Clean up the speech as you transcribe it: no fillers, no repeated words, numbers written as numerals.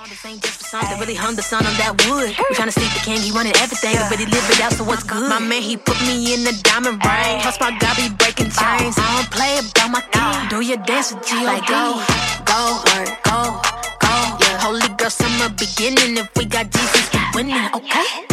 This ain't just for songs that really hung the sun on that wood. We tryna sleep the king, he wanted everything, but he lived it out, so what's good? My man, he put me in the diamond ring. House spot got me breaking chains. I don't play about my thing. Do your dance with G.O.D. Like go, go, go, go. Yeah, holy girl, summer beginning. If we got Jesus, we winning, okay?